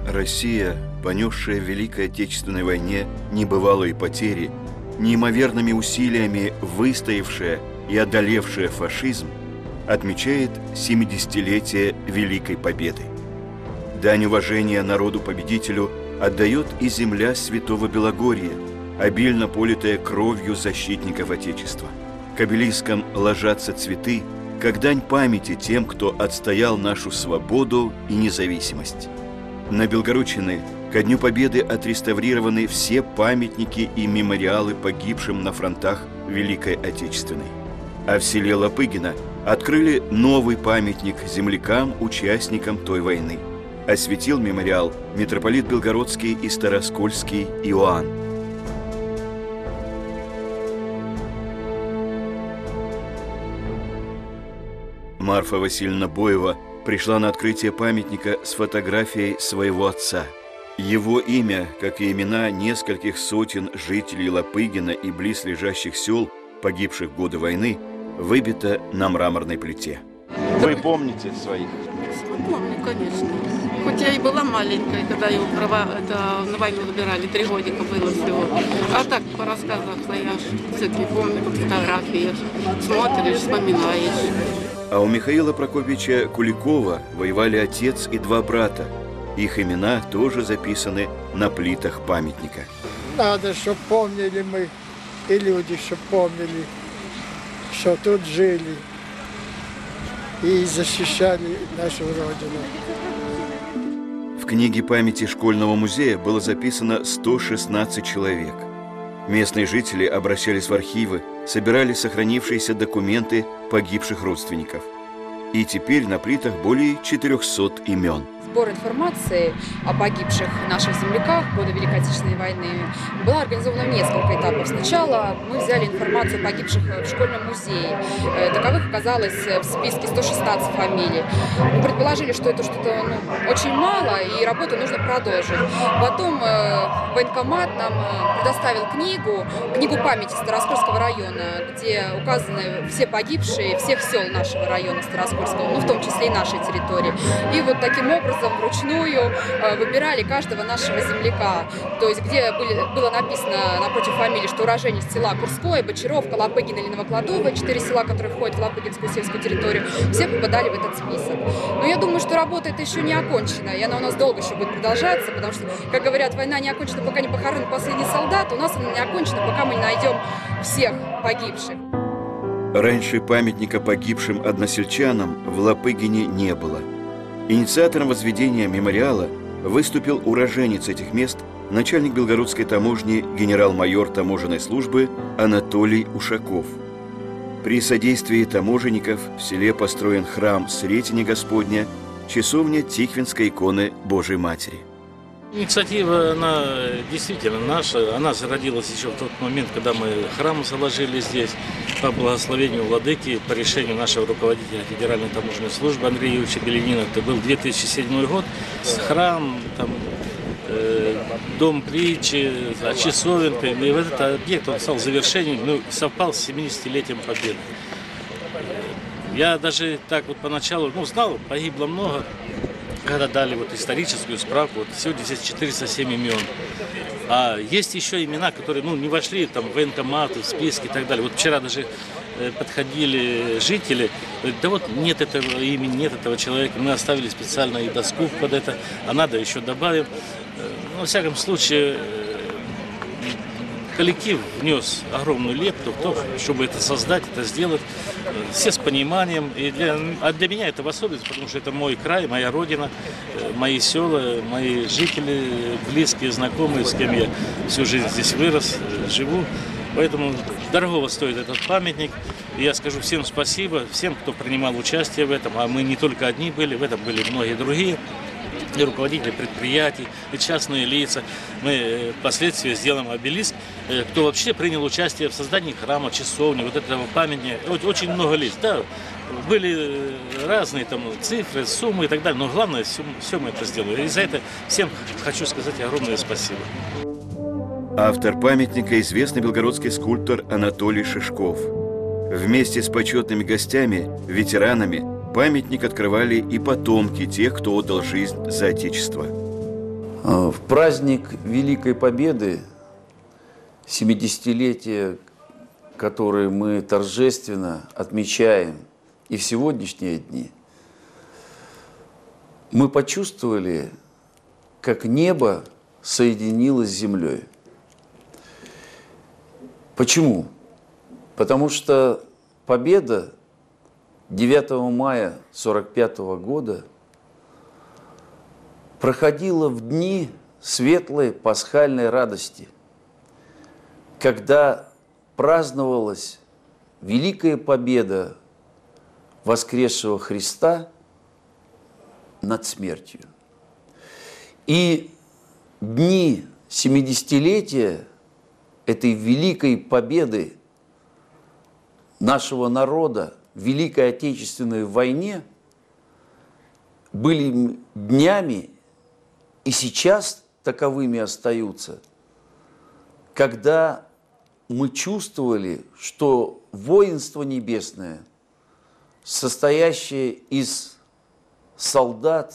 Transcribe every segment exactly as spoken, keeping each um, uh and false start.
Россия, понесшая в Великой Отечественной войне небывалые потери, неимоверными усилиями выстоявшая и одолевшая фашизм, отмечает семидесятилетие Великой Победы. Дань уважения народу-победителю отдает и земля Святого Белогорья, обильно политая кровью защитников Отечества. К обелискам ложатся цветы, как дань памяти тем, кто отстоял нашу свободу и независимость. На Белгородчине ко Дню Победы отреставрированы все памятники и мемориалы погибшим на фронтах Великой Отечественной. А в селе Лопыгино открыли новый памятник землякам, участникам той войны. Осветил мемориал митрополит Белгородский и Староскольский Иоанн. Марфа Васильевна Боева пришла на открытие памятника с фотографией своего отца. Его имя, как и имена нескольких сотен жителей Лопыгина и близлежащих сел, погибших в годы войны, выбито на мраморной плите. Вы помните своих? Помню, конечно. Хоть я и была маленькой, когда его права это, на войну забирали, три годика было всего. А так, по рассказам я все-таки помню, по фотографии смотришь, вспоминаешь. А у Михаила Прокопьевича Куликова воевали отец и два брата. Их имена тоже записаны на плитах памятника. Надо, чтобы помнили мы, и люди, чтобы помнили, что тут жили и защищали нашу Родину. В книге памяти школьного музея было записано сто шестнадцать человек. Местные жители обращались в архивы, собирали сохранившиеся документы погибших родственников. И теперь на плитах более четырехсот имен. Сбор информации о погибших наших земляках в годы Великой Отечественной войны была организована в несколько этапов. Сначала мы взяли информацию о погибших в школьном музее. Таковых оказалось в списке сто шестнадцать фамилий. Мы предположили, что это что-то ну, очень мало, и работу нужно продолжить. Потом военкомат нам предоставил книгу, книгу памяти Староскольского района, где указаны все погибшие всех сел нашего района Староскольского, ну, в том числе и нашей территории. И вот таким образом вручную выбирали каждого нашего земляка. То есть, где были, было написано напротив фамилии, что уроженец села Курское, Бочаровка, Лопыгина или Новокладово, четыре села, которые входят в Лопыгинскую сельскую территорию, все попадали в этот список. Но я думаю, что работа эта еще не окончена, и она у нас долго еще будет продолжаться, потому что, как говорят, война не окончена, пока не похоронен последний солдат, у нас она не окончена, пока мы не найдем всех погибших. Раньше памятника погибшим односельчанам в Лопыгине не было. Инициатором возведения мемориала выступил уроженец этих мест, начальник Белгородской таможни, генерал-майор таможенной службы Анатолий Ушаков. При содействии таможенников в селе построен храм Сретения Господня, часовня Тихвинской иконы Божией Матери. Инициатива, она действительно наша, она зародилась еще в тот момент, когда мы храм заложили здесь, по благословению владыки, по решению нашего руководителя Федеральной таможенной службы Андрея Юрьевича Беленина. Это был две тысячи седьмой год. Храм, там, э, дом притчи, часовенка, и вот этот объект, он стал завершением, ну, совпал с семидесятилетием Победы. Я даже так вот поначалу, ну, знал, погибло много. Когда дали вот историческую справку, вот сегодня здесь четыреста семь имен. А есть еще имена, которые ну, не вошли там, в военкоматы, в списки и так далее. Вот вчера даже э, подходили жители, говорят, да вот нет этого имени, нет этого человека. Мы оставили специально и доску под это, а надо еще добавим. Ну, во всяком случае, коллектив внес огромную лепту в то, чтобы это создать, это сделать, все с пониманием. И для, а для меня это в особенности, потому что это мой край, моя родина, мои села, мои жители, близкие, знакомые, с кем я всю жизнь здесь вырос, живу. Поэтому дорогого стоит этот памятник. И я скажу всем спасибо, всем, кто принимал участие в этом. А мы не только одни были, в этом были многие другие. И руководители предприятий, и частные лица. Мы впоследствии сделаем обелиск, кто вообще принял участие в создании храма, часовни, вот этого памятника. Очень много лиц. Да, были разные там цифры, суммы и так далее, но главное, все, все мы это сделали. И за это всем хочу сказать огромное спасибо. Автор памятника – известный белгородский скульптор Анатолий Шишков. Вместе с почетными гостями, ветеранами, памятник открывали и потомки тех, кто отдал жизнь за Отечество. В праздник Великой Победы, семидесятилетие, которое мы торжественно отмечаем и в сегодняшние дни, мы почувствовали, как небо соединилось с землей. Почему? Потому что победа девятого мая сорок пятого года проходила в дни светлой пасхальной радости, когда праздновалась великая победа воскресшего Христа над смертью. И дни семидесятилетия этой великой победы нашего народа в Великой Отечественной войне были днями, и сейчас таковыми остаются, когда мы чувствовали, что воинство небесное, состоящее из солдат,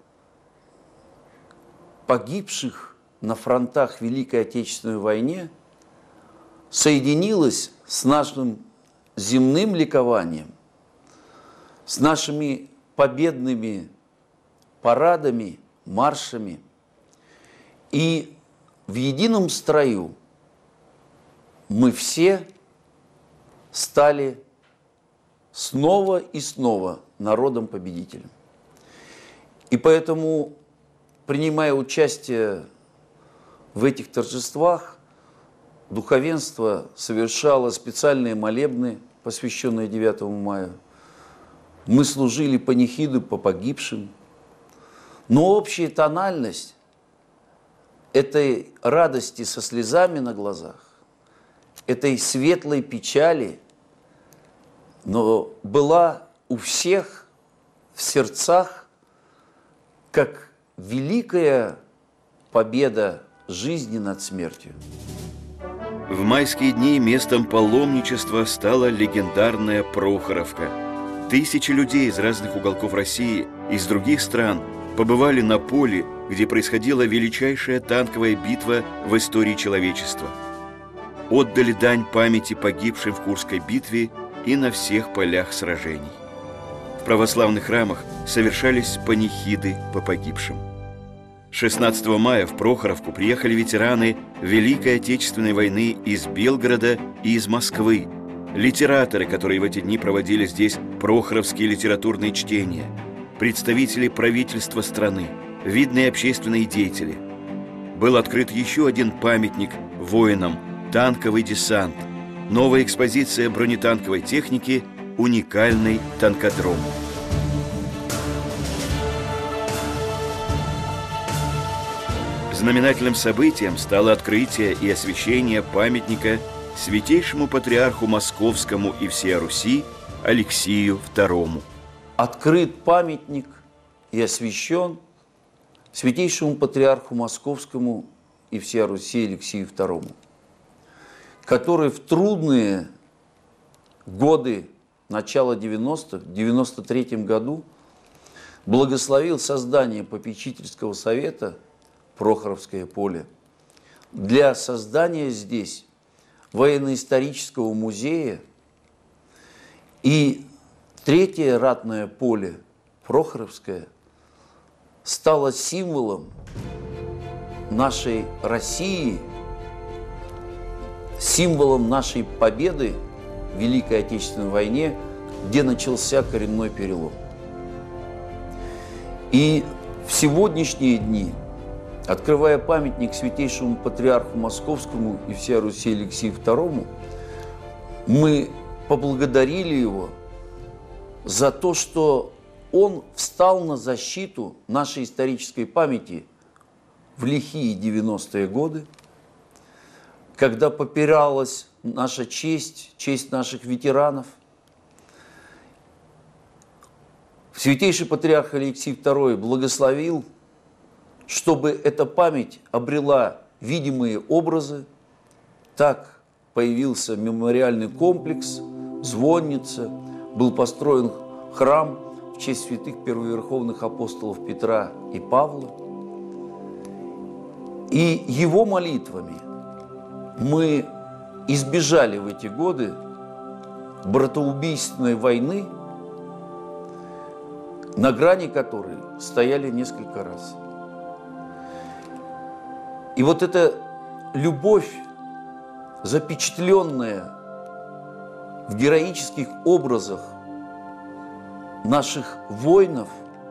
погибших на фронтах Великой Отечественной войне, соединилось с нашим земным ликованием, с нашими победными парадами, маршами, и в едином строю мы все стали снова и снова народом-победителем. И поэтому, принимая участие в этих торжествах, духовенство совершало специальные молебны, посвященные девятому мая. Мы служили панихиду по погибшим. Но общая тональность этой радости со слезами на глазах, этой светлой печали, но была у всех в сердцах, как великая победа жизни над смертью. В майские дни местом паломничества стала легендарная Прохоровка. Тысячи людей из разных уголков России и из других стран побывали на поле, где происходила величайшая танковая битва в истории человечества. Отдали дань памяти погибшим в Курской битве и на всех полях сражений. В православных храмах совершались панихиды по погибшим. шестнадцатого мая в Прохоровку приехали ветераны Великой Отечественной войны из Белгорода и из Москвы, литераторы, которые в эти дни проводили здесь прохоровские литературные чтения, представители правительства страны, видные общественные деятели. Был открыт еще один памятник воинам – танковый десант, новая экспозиция бронетанковой техники, уникальный танкодром. Знаменательным событием стало открытие и освящение памятника святейшему патриарху Московскому и всея Руси Алексию второму. Открыт памятник и освящен святейшему патриарху Московскому и всея Руси Алексию второму, который в трудные годы начала девяностых, в девяносто третьем году благословил создание попечительского совета Прохоровское поле для создания здесь военно-исторического музея. И третье ратное поле, Прохоровское, стало символом нашей России, символом нашей победы в Великой Отечественной войне, где начался коренной перелом. И в сегодняшние дни, открывая памятник святейшему патриарху Московскому и всея Руси Алексию второму, мы поблагодарили его за то, что он встал на защиту нашей исторической памяти в лихие девяностые годы, когда попиралась наша честь, честь наших ветеранов. Святейший патриарх Алексий второй благословил, чтобы эта память обрела видимые образы. Так появился мемориальный комплекс, звонница, был построен храм в честь святых первоверховных апостолов Петра и Павла. И его молитвами мы избежали в эти годы братоубийственной войны, на грани которой стояли несколько раз. И вот эта любовь, запечатленная в героических образах наших воинов,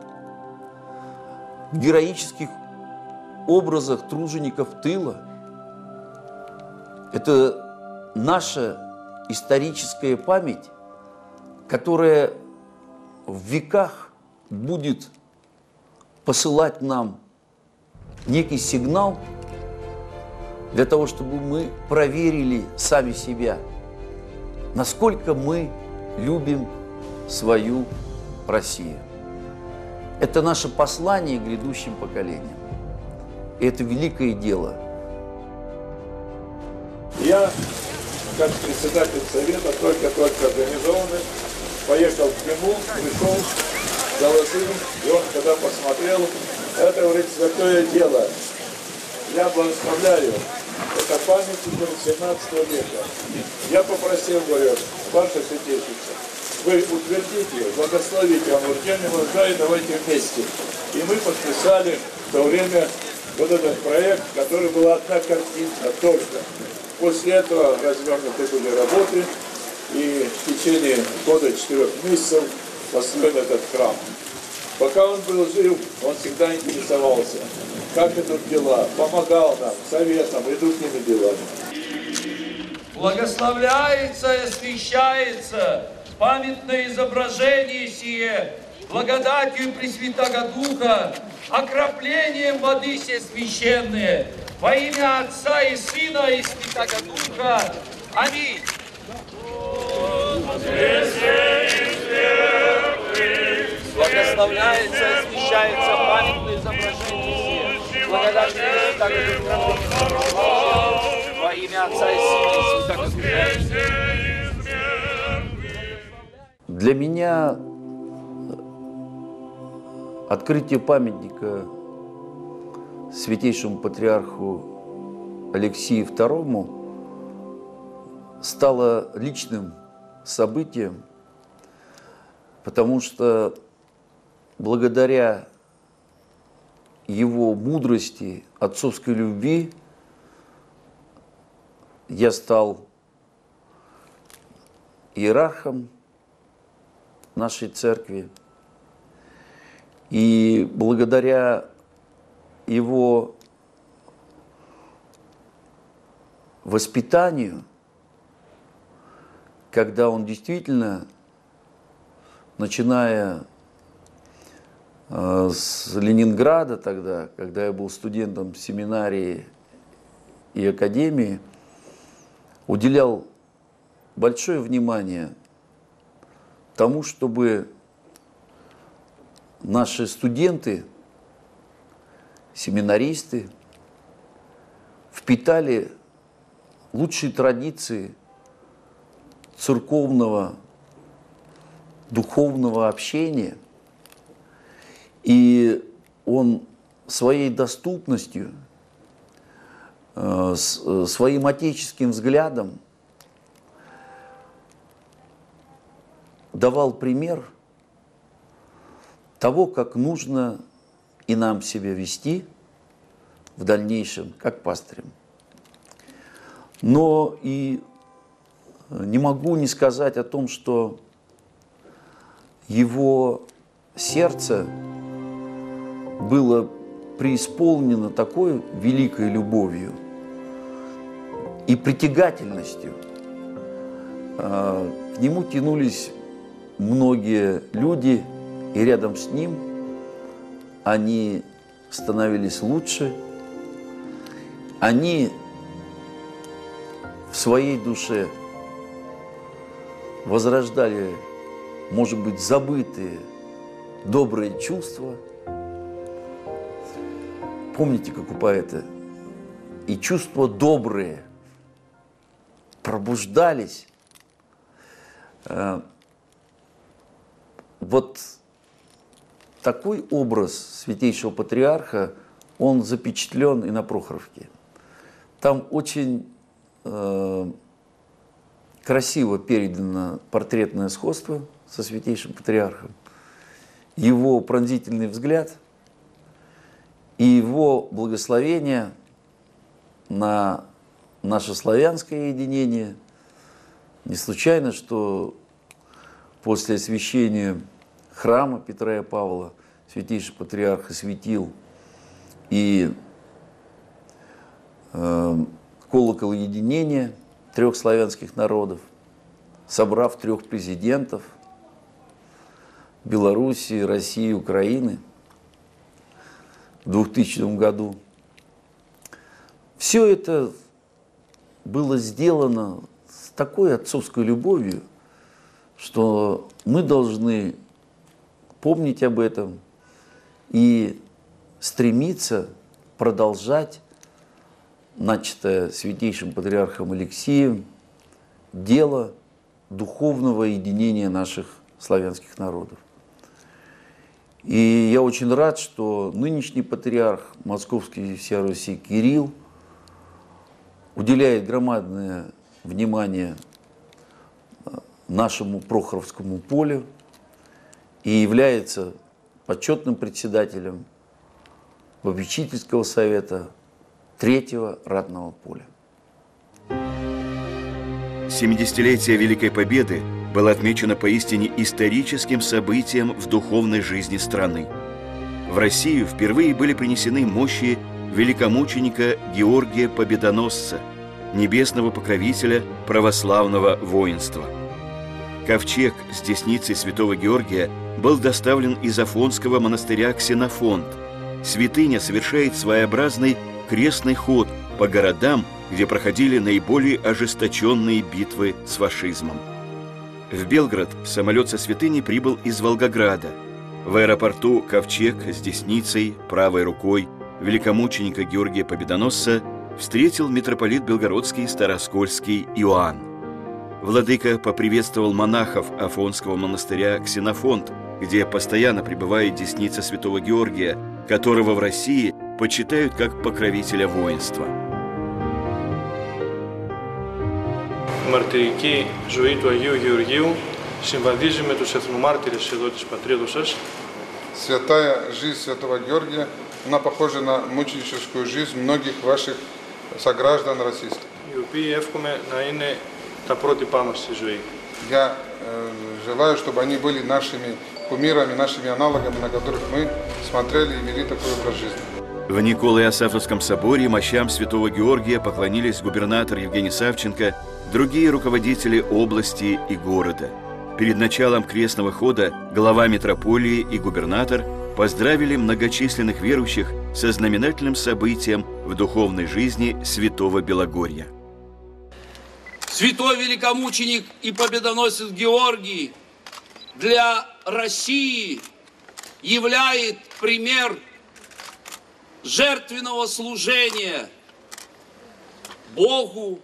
в героических образах тружеников тыла, это наша историческая память, которая в веках будет посылать нам некий сигнал для того, чтобы мы проверили сами себя, насколько мы любим свою Россию. Это наше послание к грядущим поколениям. И это великое дело. Я, как председатель совета, только-только организованный, поехал к нему, пришел, доложил, и он, когда посмотрел, это, говорит, святое дело. Я благословляю. Это памятник семнадцатого века. Я попросил, говорю, ваше святейшество, вы утвердите, благословите, он говорит, я не нуждаюсь, давайте вместе. И мы подписали в то время вот этот проект, который была одна картинка только. После этого развернуты были работы, и в течение года, четырех месяцев построен этот храм. Пока он был жив, он всегда интересовался, как идут дела, помогал нам, советом и другими делами. Благословляется и освящается памятное изображение сие благодатью Пресвятого Духа, окроплением воды все священные, во имя Отца и Сына и Святого Духа. Аминь. Благословляется и освящается памятное изображение сие благодатью Пресвятого Духа, во имя Отца и Сына и Святого Духа. Для меня открытие памятника святейшему патриарху Алексию второму стало личным событием, потому что благодаря его мудрости, отцовской любви я стал иерархом нашей церкви. И благодаря его воспитанию, когда он действительно, начиная э, с Ленинграда тогда, когда я был студентом семинарии и академии, уделял большое внимание тому, чтобы наши студенты, семинаристы впитали лучшие традиции церковного, духовного общения. И он своей доступностью, своим отеческим взглядом давал пример того, как нужно и нам себя вести в дальнейшем, как пастырем. Но и не могу не сказать о том, что его сердце было преисполнено такой великой любовью и притягательностью. К нему тянулись многие люди, и рядом с ним они становились лучше. Они в своей душе возрождали, может быть, забытые добрые чувства. Помните, как у поэта? И чувства добрые пробуждались. Вот такой образ святейшего патриарха он запечатлен и на Прохоровке. Там очень э, красиво передано портретное сходство со Святейшим Патриархом, его пронзительный взгляд и его благословение на наше славянское единение. Не случайно, что после освящения храма Петра и Павла Святейший Патриарх осветил и э, колокол единения трех славянских народов, собрав трех президентов Белоруссии, России, Украины в двухтысячном году. Все это было сделано с такой отцовской любовью, что мы должны помнить об этом и стремиться продолжать начатое Святейшим Патриархом Алексием дело духовного единения наших славянских народов. И я очень рад, что нынешний патриарх Московский и всея Руси Кирилл уделяет громадное внимание нашему Прохоровскому полю и является почетным председателем попечительского совета Третьего ратного поля. семидесятилетие Великой Победы было отмечено поистине историческим событием в духовной жизни страны. В Россию впервые были принесены мощи великомученика Георгия Победоносца, небесного покровителя православного воинства. Ковчег с десницей святого Георгия был доставлен из Афонского монастыря Ксенофонт. Святыня совершает своеобразный крестный ход по городам, где проходили наиболее ожесточенные битвы с фашизмом. В Белгород самолет со святыней прибыл из Волгограда. В аэропорту ковчег с десницей, правой рукой великомученика Георгия Победоносца встретил митрополит Белгородский Староскольский Иоанн. Владыка поприветствовал монахов Афонского монастыря Ксенофонт, где постоянно пребывает десница святого Георгия, которого в России почитают как покровителя воинства. Μαρτυρική ζωή του Αγίου Γεωργίου συμβαδίζει με τους εθνομάρτυρες εδώ της πατρίδος σας. Святая жизнь святого Георгия, она похожа на мученическую жизнь многих ваших сограждан российских. Οι οποίοι εύχομαι να είναι τα πρότυπά μας στη ζωή. Я э, желаю, чтобы они были нашими кумирами, нашими аналогами, на которых мы смотрели и вели такой образ жизни. В Николо-Иосафовском соборе мощам святого Георгия поклонились губернатор Евгений Савченко, другие руководители области и города. Перед началом крестного хода глава митрополии и губернатор поздравили многочисленных верующих со знаменательным событием в духовной жизни святого Белогорья. Святой великомученик и победоносец Георгий для России являет пример жертвенного служения Богу,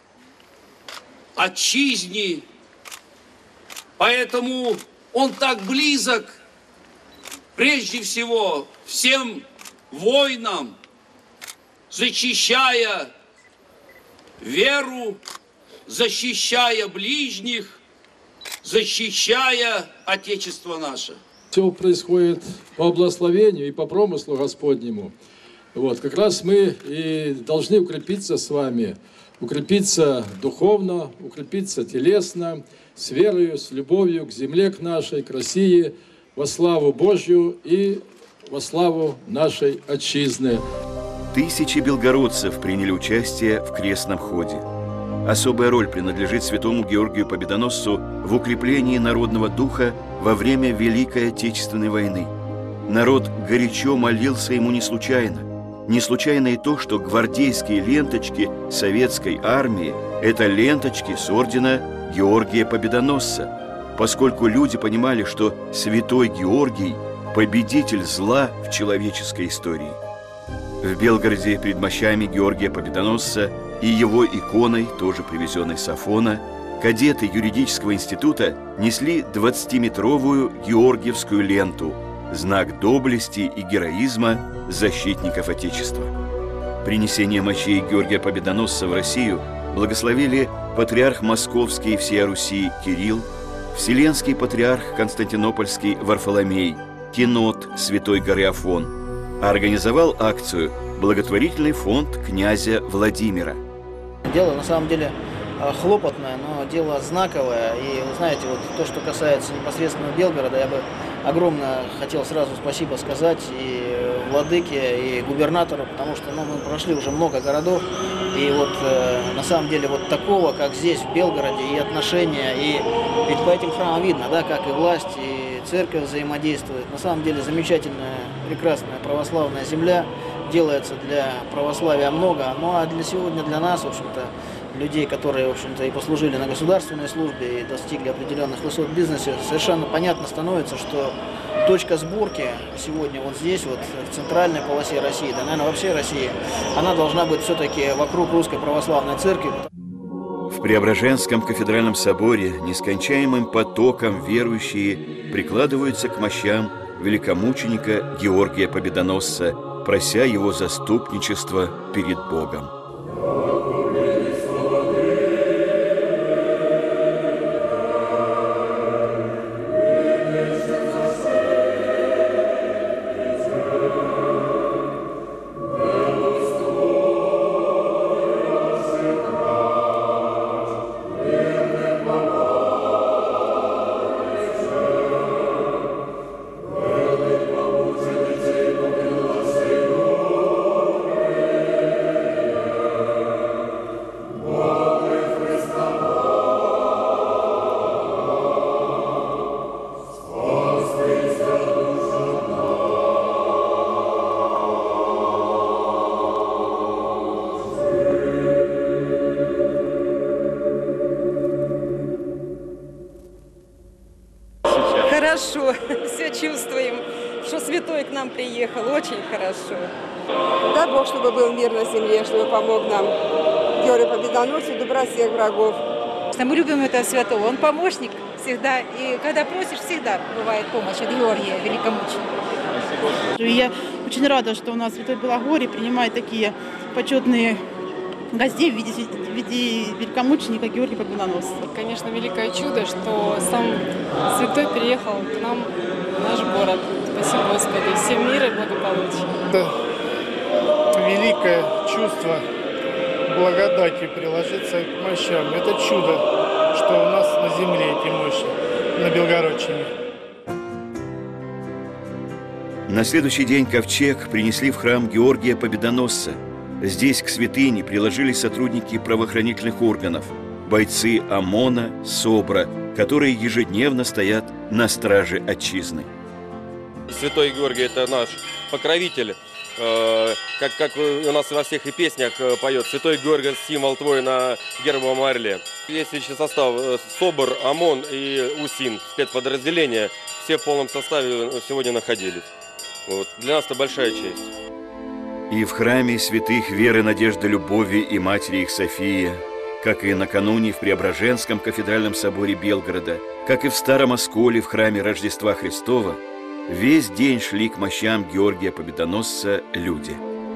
отчизне, поэтому он так близок, прежде всего, всем воинам, защищая веру, защищая ближних, защищая Отечество наше. Все происходит по благословению и по промыслу Господнему. Вот, как раз мы и должны укрепиться с вами, укрепиться духовно, укрепиться телесно, с верою, с любовью к земле, к нашей, к России, во славу Божью и во славу нашей Отчизны. Тысячи белгородцев приняли участие в крестном ходе. Особая роль принадлежит святому Георгию Победоносцу в укреплении народного духа во время Великой Отечественной войны. Народ горячо молился ему не случайно. Не случайно и то, что гвардейские ленточки советской армии – это ленточки с ордена Георгия Победоносца, поскольку люди понимали, что святой Георгий – победитель зла в человеческой истории. В Белгороде перед мощами Георгия Победоносца и его иконой, тоже привезенной с Афона, кадеты юридического института несли двадцатиметровую георгиевскую ленту, знак доблести и героизма защитников Отечества. Принесение мощей Георгия Победоносца в Россию благословили патриарх Московский и всея Руси Кирилл, Вселенский патриарх Константинопольский Варфоломей, Кинот Святой горы Афон, а организовал акцию благотворительный фонд князя Владимира. Дело на самом деле хлопотное, но дело знаковое. И вы знаете, вот то, что касается непосредственно Белгорода, я бы огромно хотел сразу спасибо сказать и владыке, и губернатору, потому что ну, мы прошли уже много городов, и вот э, на самом деле вот такого, как здесь, в Белгороде, и отношения, и ведь по этим храмам видно, да, как и власть, и церковь взаимодействует. На самом деле замечательная, прекрасная православная земля, делается для православия много, ну а для сегодня, для нас, в общем-то, людей, которые, в общем-то, и послужили на государственной службе, и достигли определенных высот в бизнесе, совершенно понятно становится, что точка сборки сегодня вот здесь, вот в центральной полосе России, да, наверное, во всей России, она должна быть все-таки вокруг Русской Православной Церкви. В Преображенском кафедральном соборе нескончаемым потоком верующие прикладываются к мощам великомученика Георгия Победоносца, прося его заступничества перед Богом. Хорошо, все чувствуем, что святой к нам приехал, очень хорошо. Дай Бог, чтобы был мир на земле, чтобы помог нам Георгий Победоносцу, добра всех врагов. Мы любим этого святого, он помощник всегда, и когда просишь, всегда бывает помощь от Георгия Великомученика. Я очень рада, что у нас Святой Белогорье принимает такие почетные гостей в виде, в виде великомученика Георгия Победоносца. Конечно, великое чудо, что сам святой приехал к нам в наш город. Спасибо, Господи, всем мира и благополучия. Это великое чувство благодати приложиться к мощам. Это чудо, что у нас на земле эти мощи, на Белгородчине. На следующий день ковчег принесли в храм Георгия Победоносца. Здесь к святыне приложили сотрудники правоохранительных органов, бойцы ОМОНа, СОБРа, которые ежедневно стоят на страже отчизны. Святой Георгий – это наш покровитель, как, как у нас во всех и песнях поет. Святой Георгий – символ твой на гербовом орле. Есть личный состав СОБР, ОМОН и УСИН, спецподразделения. Все в полном составе сегодня находились. Вот. Для нас это большая честь. И в храме святых Веры, Надежды, Любови и Матери их Софии, как и накануне в Преображенском кафедральном соборе Белгорода, как и в Старом Осколе в храме Рождества Христова, весь день шли к мощам Георгия Победоносца люди.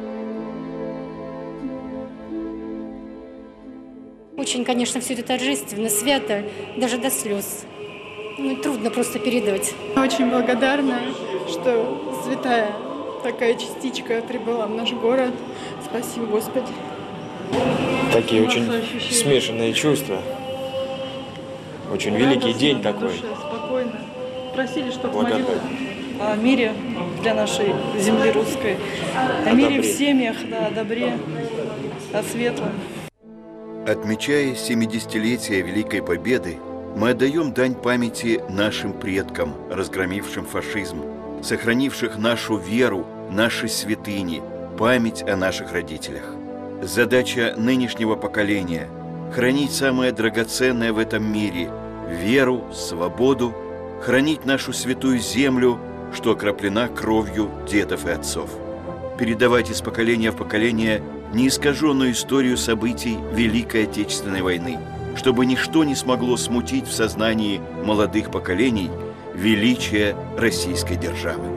Очень, конечно, все это торжественно, свято, даже до слез. Ну, трудно просто передать. Очень благодарна, что святая такая частичка прибыла в наш город. Спасибо, Господи. Такие очень смешанные чувства. Очень великий день такой. Спокойно. Просили, чтобы Благодарю. молилась о мире для нашей земли русской. О, о мире добре. В семьях, да, о добре, о светлом. Отмечая семидесятилетие Великой Победы, мы отдаем дань памяти нашим предкам, разгромившим фашизм, сохранивших нашу веру, наши святыни, память о наших родителях. Задача нынешнего поколения – хранить самое драгоценное в этом мире – веру, свободу, хранить нашу святую землю, что окроплена кровью дедов и отцов. Передавать из поколения в поколение неискаженную историю событий Великой Отечественной войны, чтобы ничто не смогло смутить в сознании молодых поколений величие российской державы.